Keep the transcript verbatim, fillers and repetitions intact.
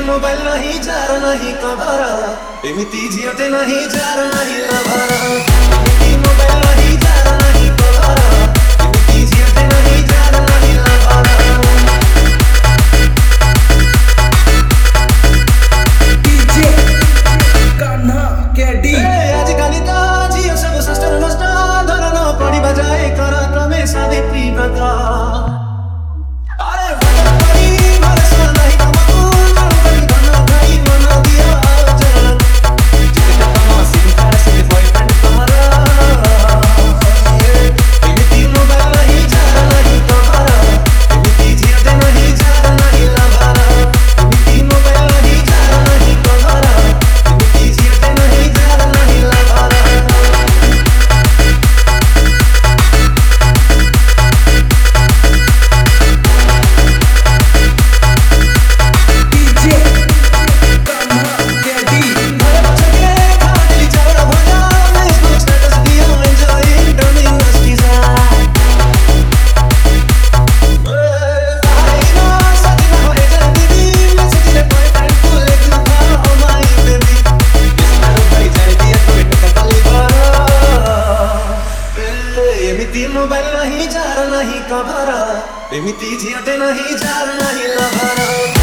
Mobile नहीं जार नहीं कभर एमिति झियोटे नहीं जार नहीं लभर एमिति मोबाइल नहीं जार नहीं कभर एमिति झियोटे नहीं जार नहीं लभर डीजे कान्हा केडी आज काली ता झियो सब सस्टर नष्ट धरन पड़ी बजाए कर क्रमे साधे प्रियता मोबाइल नहीं जार नहीं कभर एमिति झियोटे नहीं जार नहीं लभर।